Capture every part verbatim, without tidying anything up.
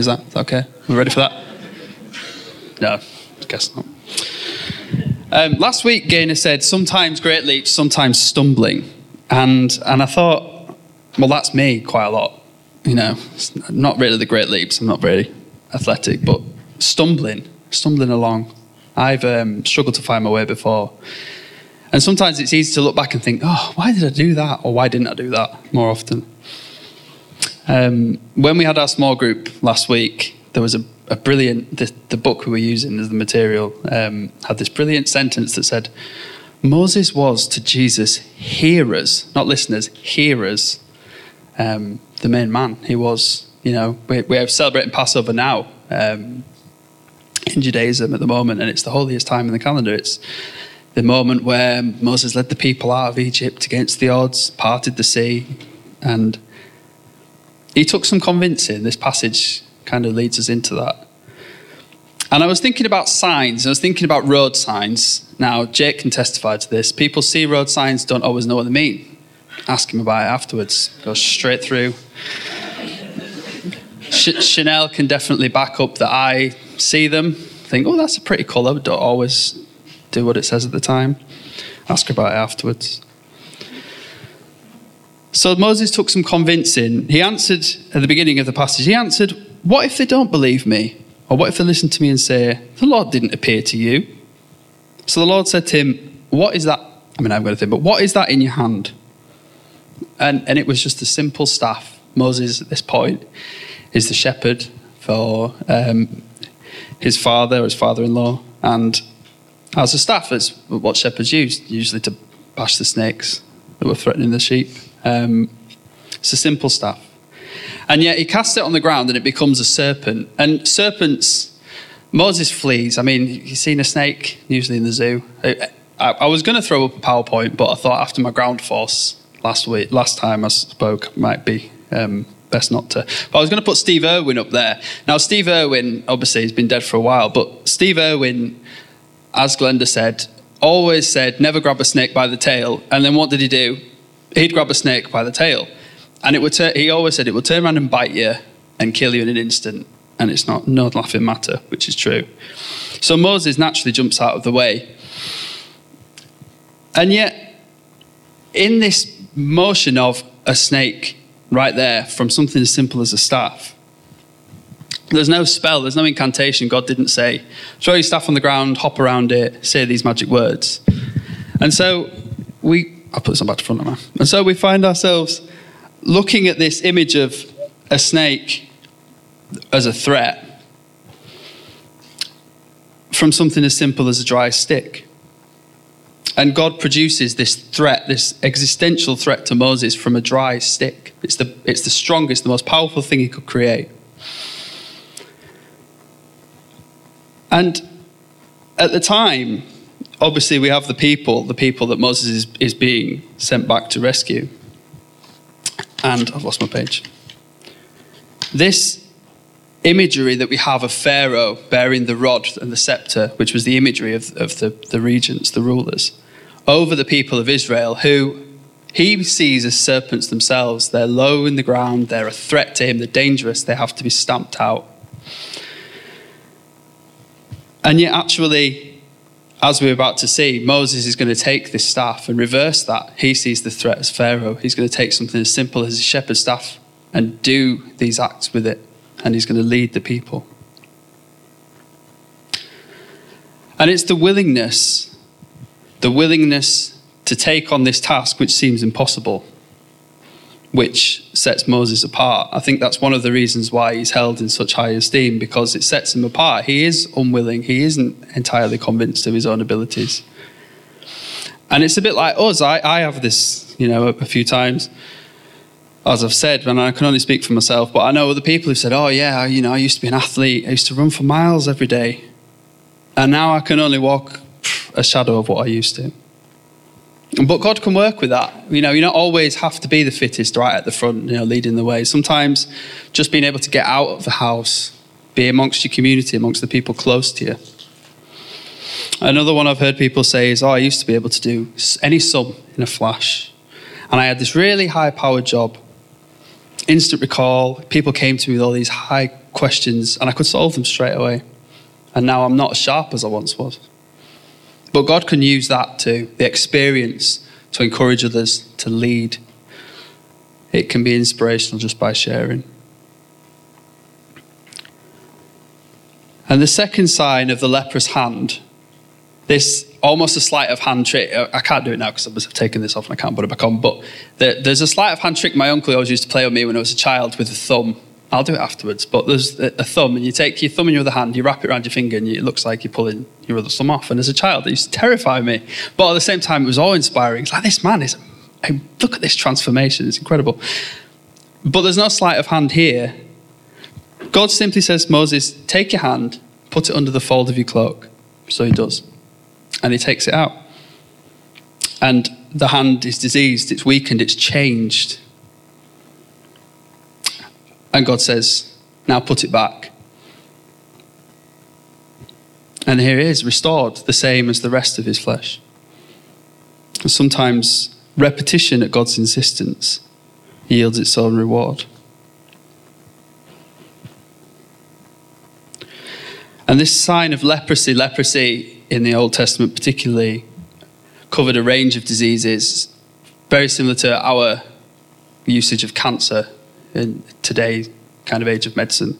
Is that, is that okay? Are we ready for that? No, I guess not. Um, last week, Gaynor said, sometimes great leaps, sometimes stumbling. And and I thought, well, that's me quite a lot. You know, it's not really the great leaps. I'm not very athletic, but stumbling, stumbling along. I've um, struggled to find my way before. And sometimes it's easy to look back and think, oh, why did I do that? Or why didn't I do that more often? Um, when we had our small group last week, there was a, a brilliant, the, the book we were using as the material um, had this brilliant sentence that said, Moses was to Jesus hearers, not listeners, hearers, um, the main man. He was, you know, we, we are celebrating Passover now um, in Judaism at the moment, and it's the holiest time in the calendar. It's the moment where Moses led the people out of Egypt against the odds, parted the sea, and he took some convincing. This passage kind of leads us into that. And I was thinking about signs. I was thinking about road signs. Now, Jake can testify to this. People see road signs, don't always know what they mean. Ask him about it afterwards. Goes straight through. Ch- Chanel can definitely back up that I see them, think, oh, that's a pretty colour, but don't always do what it says at the time. Ask her about it afterwards. So Moses took some convincing. He answered at the beginning of the passage, he answered, what if they don't believe me? Or what if they listen to me and say, the Lord didn't appear to you? So the Lord said to him, what is that? I mean, I'm going to think, but what is that in your hand? And, and it was just a simple staff. Moses, at this point, is the shepherd for um, his father, or his father-in-law. And as a staff, that's what shepherds used, usually to bash the snakes that were threatening the sheep. Um, it's a simple staff. And yet he casts it on the ground and it becomes a serpent. And serpents, Moses flees. I mean, you've seen a snake, usually in the zoo. I, I, I was going to throw up a PowerPoint, but I thought after my ground force last week, last time I spoke, might be um, best not to. But I was going to put Steve Irwin up there. Now, Steve Irwin, obviously, he's been dead for a while, but Steve Irwin, as Glenda said, always said, never grab a snake by the tail. And then what did he do? He'd grab a snake by the tail. And it would. Tur- he always said it would turn around and bite you and kill you in an instant. And it's not no laughing matter, which is true. So Moses naturally jumps out of the way. And yet, in this motion of a snake right there, from something as simple as a staff, there's no spell, there's no incantation. God didn't say, throw your staff on the ground, hop around it, say these magic words. And so we... I'll put this on back to front of me. And so we find ourselves looking at this image of a snake as a threat from something as simple as a dry stick. And God produces this threat, this existential threat to Moses from a dry stick. It's the, it's the strongest, the most powerful thing he could create. And at the time, obviously, we have the people, the people that Moses is, is being sent back to rescue. And I've lost my page. This imagery that we have of Pharaoh bearing the rod and the scepter, which was the imagery of, of the, the regents, the rulers, over the people of Israel, who he sees as serpents themselves. They're low in the ground, they're a threat to him, they're dangerous, they have to be stamped out. And yet, actually, as we're about to see, Moses is going to take this staff and reverse that. He sees the threat as Pharaoh. He's going to take something as simple as a shepherd's staff and do these acts with it. And he's going to lead the people. And it's the willingness, the willingness to take on this task which seems impossible, which sets Moses apart. I think that's one of the reasons why he's held in such high esteem, because it sets him apart. He is unwilling. He isn't entirely convinced of his own abilities. And it's a bit like us. I, I have this, you know, a, a few times, as I've said, and I can only speak for myself, but I know other people who've said, oh yeah, you know, I used to be an athlete. I used to run for miles every day. And now I can only walk a shadow of what I used to. But God can work with that. You know, you don't always have to be the fittest right at the front, you know, leading the way. Sometimes just being able to get out of the house, be amongst your community, amongst the people close to you. Another one I've heard people say is, oh, I used to be able to do any sum in a flash. And I had this really high-powered job, instant recall. People came to me with all these high questions and I could solve them straight away. And now I'm not as sharp as I once was. But God can use that too, the experience, to encourage others, to lead. It can be inspirational just by sharing. And the second sign of the leprous hand, this almost a sleight of hand trick. I can't do it now because I've taken this off and I can't put it back on. But there's a sleight of hand trick my uncle always used to play on me when I was a child with a thumb. I'll do it afterwards. But there's a thumb, and you take your thumb in your other hand, you wrap it around your finger, and it looks like you're pulling your other thumb off. And as a child, it used to terrify me. But at the same time, it was awe-inspiring. It's like, this man is, hey, look at this transformation. It's incredible. But there's no sleight of hand here. God simply says, Moses, take your hand, put it under the fold of your cloak. So he does. And he takes it out. And the hand is diseased, it's weakened, it's changed. And God says, now put it back. And here it is, restored, the same as the rest of his flesh. And sometimes repetition at God's insistence yields its own reward. And this sign of leprosy, leprosy in the Old Testament particularly, covered a range of diseases, very similar to our usage of cancer in today's kind of age of medicine.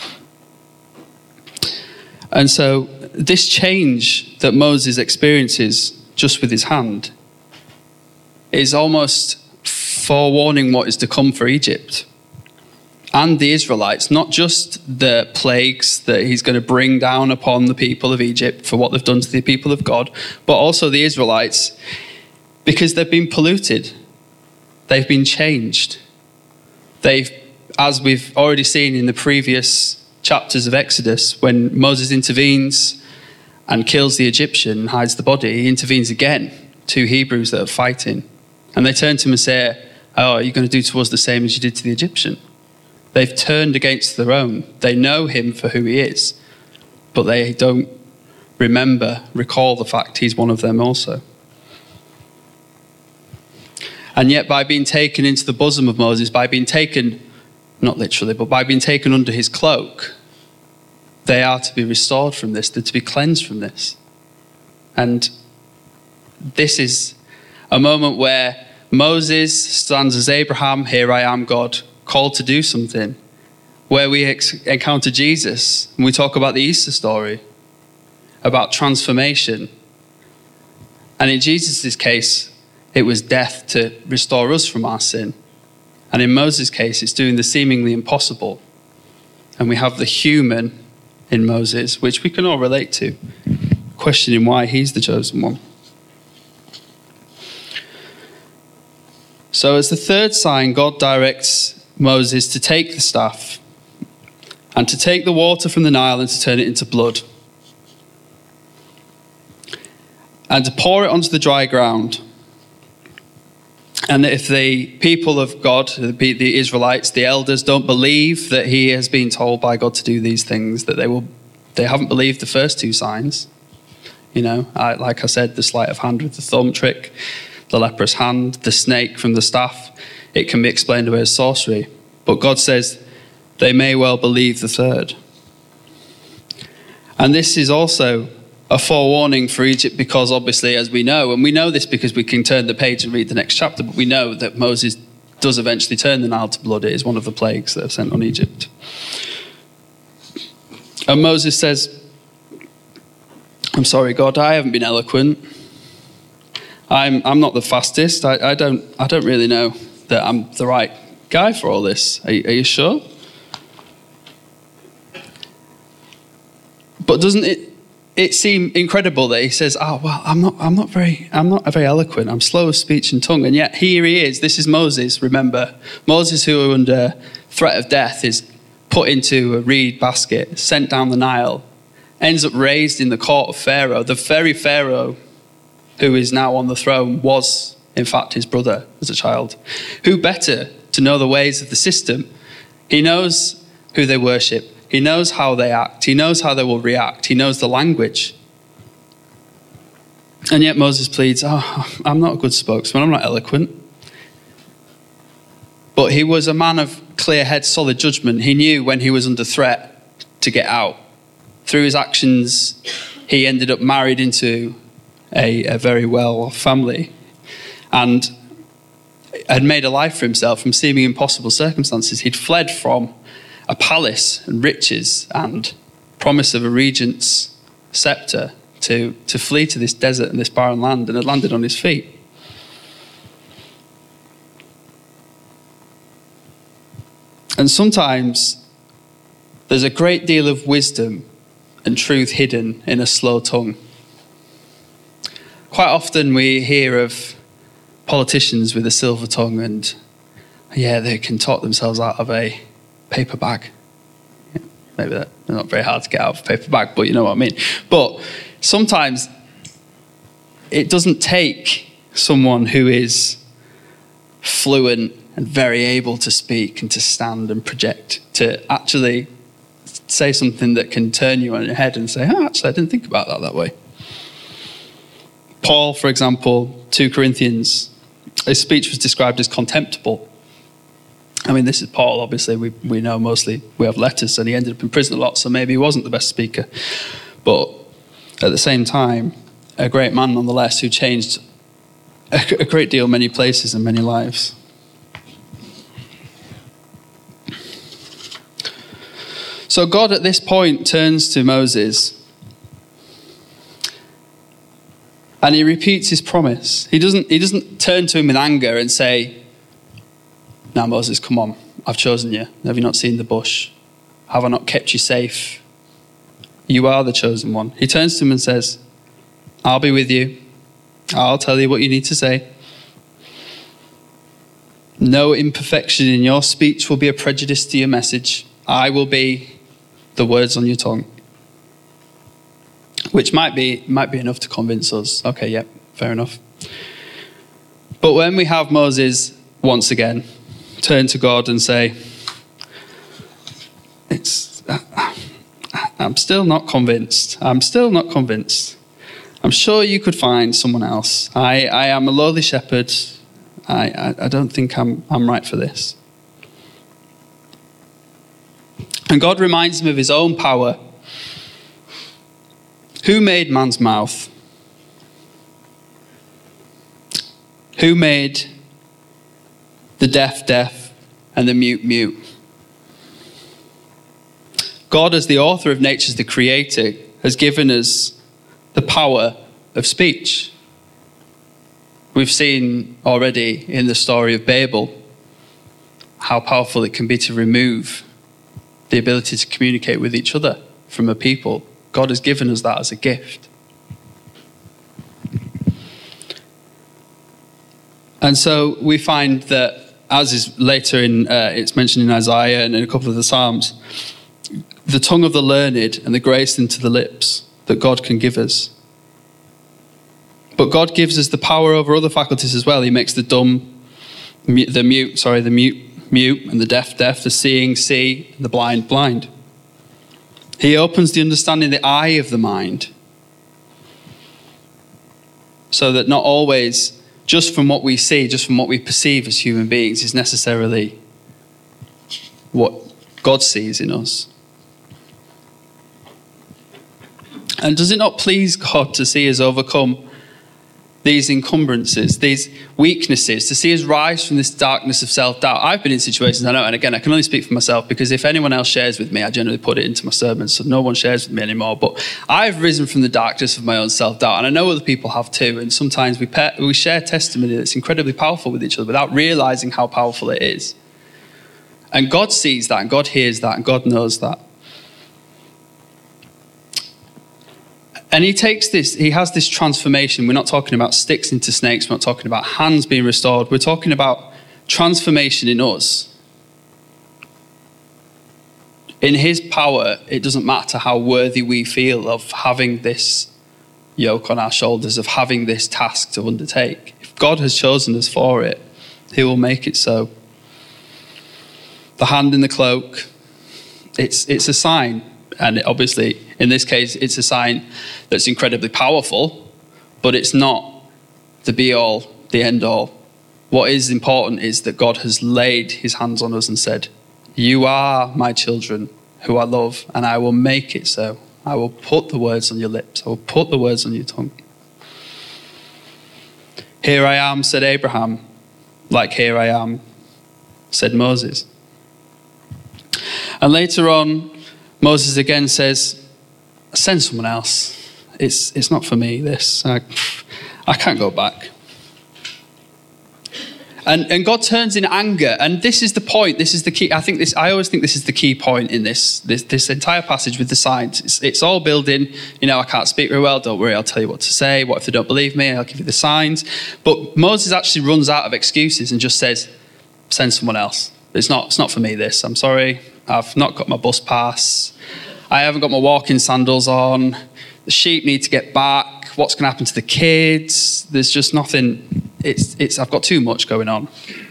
And so this change that Moses experiences just with his hand is almost forewarning what is to come for Egypt and the Israelites, not just the plagues that he's going to bring down upon the people of Egypt for what they've done to the people of God, but also the Israelites, because they've been polluted. They've been changed. They've, as we've already seen in the previous chapters of Exodus, when Moses intervenes and kills the Egyptian and hides the body, he intervenes again, two Hebrews that are fighting. And they turn to him and say, oh, are you going to do to us the same as you did to the Egyptian? They've turned against their own. They know him for who he is, but they don't remember, recall the fact he's one of them also. And yet by being taken into the bosom of Moses, by being taken, not literally, but by being taken under his cloak, they are to be restored from this, they're to be cleansed from this. And this is a moment where Moses stands as Abraham, here I am, God, called to do something, where we ex- encounter Jesus, and we talk about the Easter story, about transformation. And in Jesus' case, it was death to restore us from our sin. And in Moses' case, it's doing the seemingly impossible. And we have the human in Moses, which we can all relate to, questioning why he's the chosen one. So as the third sign, God directs Moses to take the staff and to take the water from the Nile and to turn it into blood and to pour it onto the dry ground. And if the people of God, the Israelites, the elders, don't believe that he has been told by God to do these things, that they will, they haven't believed the first two signs. You know, I, like I said, the sleight of hand with the thumb trick, the leprous hand, the snake from the staff, it can be explained away as sorcery. But God says they may well believe the third. And this is also a forewarning for Egypt because obviously, as we know, and we know this because we can turn the page and read the next chapter, but we know that Moses does eventually turn the Nile to blood. It is one of the plagues that are sent on Egypt. And Moses says, I'm sorry, God, I haven't been eloquent. I'm I'm not the fastest. I, I don't I don't really know that I'm the right guy for all this. Are, are you sure? But doesn't it it seem incredible that he says, "Oh well, I'm not I'm not very I'm not very eloquent. I'm slow of speech and tongue." And yet here he is. This is Moses. Remember, Moses, who under threat of death is put into a reed basket, sent down the Nile, ends up raised in the court of Pharaoh. The very Pharaoh who is now on the throne was, in fact, his brother as a child. Who better to know the ways of the system? He knows who they worship. He knows how they act. He knows how they will react. He knows the language. And yet Moses pleads, oh, I'm not a good spokesman. I'm not eloquent. But he was a man of clear head, solid judgment. He knew when he was under threat to get out. Through his actions, he ended up married into a, a very well-off family and had made a life for himself from seeming impossible circumstances. He'd fled from a palace and riches and promise of a regent's scepter to, to flee to this desert and this barren land, and had landed on his feet. And sometimes there's a great deal of wisdom and truth hidden in a slow tongue. Quite often we hear of politicians with a silver tongue and, yeah, they can talk themselves out of a paper bag. Yeah, maybe they're not very hard to get out of a paper bag, but you know what I mean. But sometimes it doesn't take someone who is fluent and very able to speak and to stand and project to actually say something that can turn you on your head and say, oh, actually, I didn't think about that that way. Paul, for example, two Corinthians, his speech was described as contemptible. I mean, this is Paul, obviously. We we know mostly, we have letters, and he ended up in prison a lot, so maybe he wasn't the best speaker. But at the same time, a great man nonetheless who changed a, a great deal, many places and many lives. So God at this point turns to Moses and he repeats his promise. He doesn't, he doesn't turn to him with anger and say, now Moses, come on, I've chosen you. Have you not seen the bush? Have I not kept you safe? You are the chosen one. He turns to him and says, I'll be with you. I'll tell you what you need to say. No imperfection in your speech will be a prejudice to your message. I will be the words on your tongue. Which might be might be enough to convince us. Okay, yep, yeah, fair enough. But when we have Moses once again turn to God and say, "It's, I'm still not convinced. I'm still not convinced. I'm sure you could find someone else. I, I am a lowly shepherd. I, I, I don't think I'm I'm right for this." And God reminds him of his own power. Who made man's mouth? Who made the deaf deaf and the mute mute? God, as the author of nature, as the creator, has given us the power of speech. We've seen already in the story of Babel how powerful it can be to remove the ability to communicate with each other from a people. God has given us that as a gift. And so we find that, as is later in, uh, it's mentioned in Isaiah and in a couple of the Psalms, the tongue of the learned and the grace into the lips that God can give us. But God gives us the power over other faculties as well. He makes the dumb, the mute, sorry, the mute, mute, and the deaf, deaf, the seeing, see, and the blind, blind. He opens the understanding, the eye of the mind, so that not always, just from what we see, just from what we perceive as human beings, is necessarily what God sees in us. And does it not please God to see us overcome these encumbrances, these weaknesses, to see us rise from this darkness of self-doubt? I've been in situations, I know, and again, I can only speak for myself, because if anyone else shares with me, I generally put it into my sermons, so no one shares with me anymore. But I've risen from the darkness of my own self-doubt, and I know other people have too, and sometimes we, pe- we share testimony that's incredibly powerful with each other without realizing how powerful it is. And God sees that, and God hears that, and God knows that. And he takes this, he has this transformation. We're not talking about sticks into snakes. We're not talking about hands being restored. We're talking about transformation in us. In his power, it doesn't matter how worthy we feel of having this yoke on our shoulders, of having this task to undertake. If God has chosen us for it, he will make it so. The hand in the cloak, it's it's a sign. And it obviously, in this case, it's a sign that's incredibly powerful, but it's not the be-all, the end-all. What is important is that God has laid his hands on us and said, You are my children who I love, and I will make it so. I will put the words on your lips. I will put the words on your tongue. Here I am, said Abraham. Like here I am, said Moses. And later on, Moses again says, send someone else. It's it's not for me, this. I, I can't go back. And and God turns in anger, and this is the point. This is the key. I think this. I always think this is the key point in this this, this entire passage with the signs. It's, it's all building. You know, I can't speak very well. Don't worry, I'll tell you what to say. What if they don't believe me? I'll give you the signs. But Moses actually runs out of excuses and just says, "Send someone else. It's not. It's not for me. This. I'm sorry. I've not got my bus pass. I haven't got my walking sandals on. The sheep need to get back. What's going to happen to the kids? There's just nothing." It's, it's, I've got too much going on.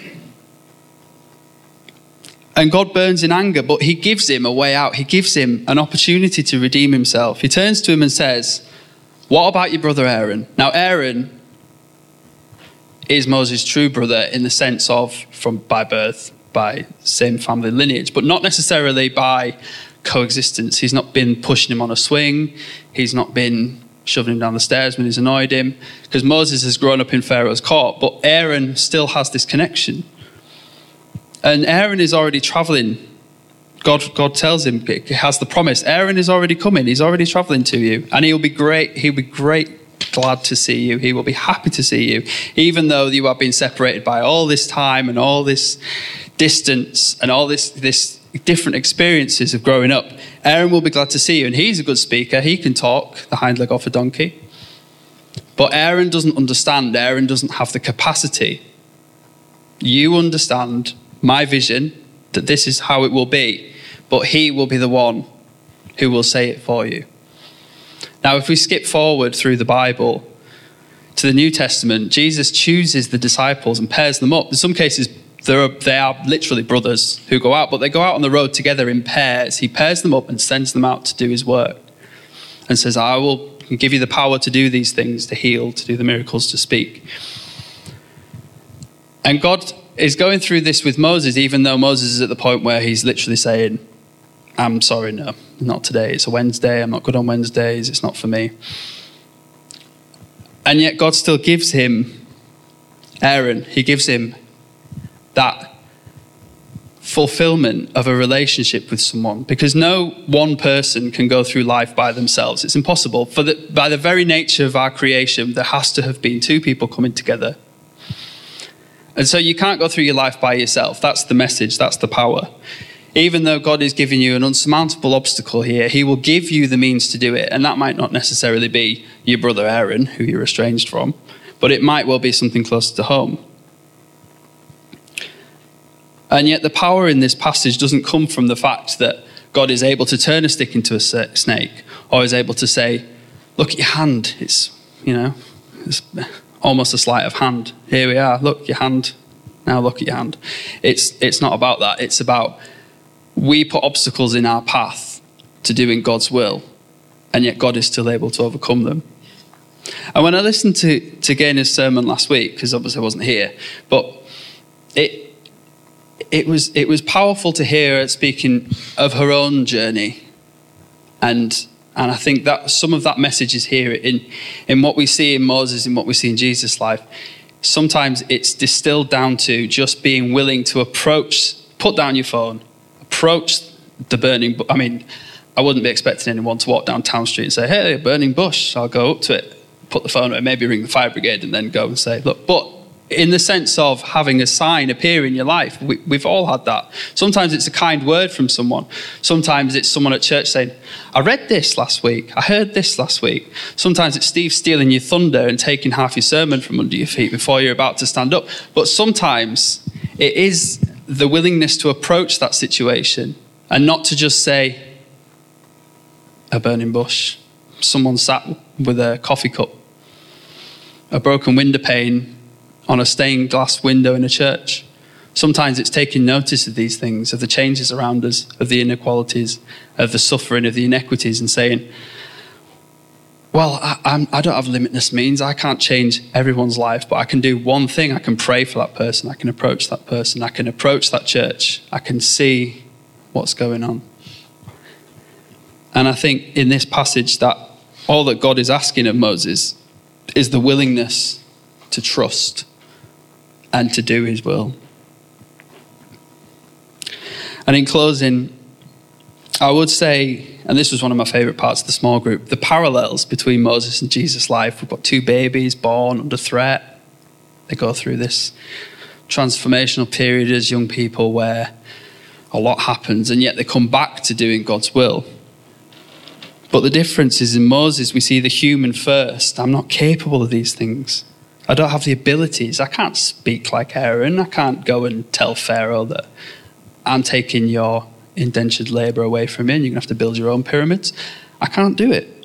And God burns in anger, but he gives him a way out. He gives him an opportunity to redeem himself. He turns to him and says, what about your brother Aaron? Now, Aaron is Moses' true brother in the sense of from by birth, by same family lineage, but not necessarily by coexistence. He's not been pushing him on a swing. He's not been shoving him down the stairs when he's annoyed him, because Moses has grown up in Pharaoh's court, but Aaron still has this connection. And Aaron is already traveling. God, God tells him, he has the promise. Aaron is already coming. He's already traveling to you, and he'll be great. He'll be great, glad to see you. He will be happy to see you, even though you have been separated by all this time and all this distance and all this this. different experiences of growing up. Aaron will be glad to see you, and he's a good speaker. He can talk the hind leg off a donkey. But Aaron doesn't understand. Aaron doesn't have the capacity. You understand my vision, that this is how it will be, but he will be the one who will say it for you. Now, if we skip forward through the Bible to the New Testament, Jesus chooses the disciples and pairs them up. In some cases, They're, they are literally brothers who go out, but they go out on the road together in pairs. He pairs them up and sends them out to do his work and says, I will give you the power to do these things, to heal, to do the miracles, to speak. And God is going through this with Moses, even though Moses is at the point where he's literally saying, I'm sorry, no, not today. It's a Wednesday. I'm not good on Wednesdays. It's not for me. And yet God still gives him Aaron. He gives him that fulfillment of a relationship with someone, because no one person can go through life by themselves. It's impossible. For the, by the very nature of our creation, there has to have been two people coming together. And so you can't go through your life by yourself. That's the message. That's the power. Even though God is giving you an unsurmountable obstacle here, he will give you the means to do it. And that might not necessarily be your brother Aaron, who you're estranged from, but it might well be something closer to home. And yet the power in this passage doesn't come from the fact that God is able to turn a stick into a snake, or is able to say, look at your hand. It's, you know, it's almost a sleight of hand. Here we are. Look, your hand. Now look at your hand. It's, it's not about that. It's about we put obstacles in our path to doing God's will, and yet God is still able to overcome them. And when I listened to, to Gainer's sermon last week, because obviously I wasn't here, but it, It was it was powerful to hear her speaking of her own journey, and and I think that some of that message is here in in what we see in Moses, in what we see in Jesus' life. Sometimes it's distilled down to just being willing to approach, put down your phone, approach the burning. I mean, I wouldn't be expecting anyone to walk down Town Street and say, "Hey, a burning bush." I'll go up to it, put the phone away, maybe ring the fire brigade, and then go and say, "Look," but. In the sense of having a sign appear in your life. We, we've all had that. Sometimes it's a kind word from someone. Sometimes it's someone at church saying, I read this last week. I heard this last week. Sometimes it's Steve stealing your thunder and taking half your sermon from under your feet before you're about to stand up. But sometimes it is the willingness to approach that situation and not to just say, a burning bush, someone sat with a coffee cup, a broken window pane, on a stained glass window in a church. Sometimes it's taking notice of these things, of the changes around us, of the inequalities, of the suffering, of the inequities, and saying, well, I, I'm, I don't have limitless means. I can't change everyone's life, but I can do one thing. I can pray for that person. I can approach that person. I can approach that church. I can see what's going on. And I think in this passage that all that God is asking of Moses is the willingness to trust and to do his will. And in closing, I would say, and this was one of my favourite parts of the small group, the parallels between Moses and Jesus' life. We've got two babies born under threat. They go through this transformational period as young people where a lot happens, and yet they come back to doing God's will. But the difference is in Moses, we see the human first. I'm not capable of these things. I don't have the abilities. I can't speak like Aaron. I can't go and tell Pharaoh that I'm taking your indentured labour away from you and you're going to have to build your own pyramids. I can't do it.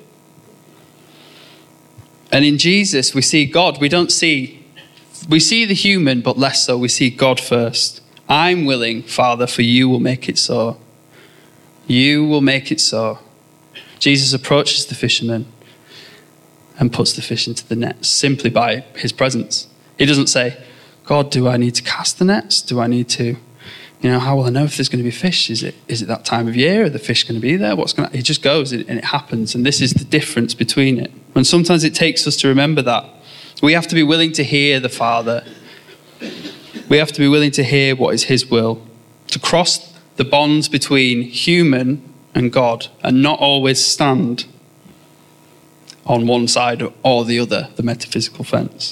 And in Jesus, we see God. We don't see, we see the human, but less so. We see God first. I'm willing, Father, for you will make it so. You will make it so. Jesus approaches the fisherman and puts the fish into the nets simply by his presence. He doesn't say, God, do I need to cast the nets? Do I need to, you know, how will I know if there's going to be fish? Is it is it that time of year? Are the fish going to be there? What's going to, he just goes and it happens. And this is the difference between it. And sometimes it takes us to remember that. We have to be willing to hear the Father. We have to be willing to hear what is his will, to cross the bonds between human and God, and not always stand on one side or the other, the metaphysical fence.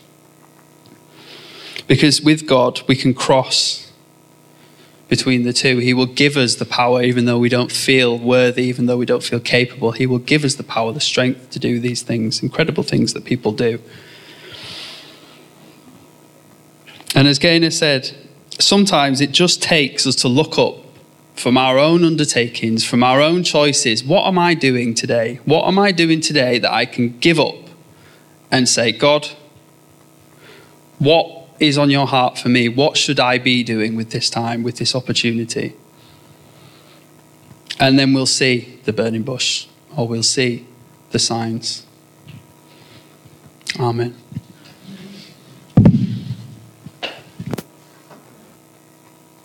Because with God, we can cross between the two. He will give us the power, even though we don't feel worthy, even though we don't feel capable. He will give us the power, the strength to do these things, incredible things that people do. And as Gaynor said, sometimes it just takes us to look up from our own undertakings, from our own choices. What am I doing today? What am I doing today that I can give up and say, God, what is on your heart for me? What should I be doing with this time, with this opportunity? And then we'll see the burning bush, or we'll see the signs. Amen.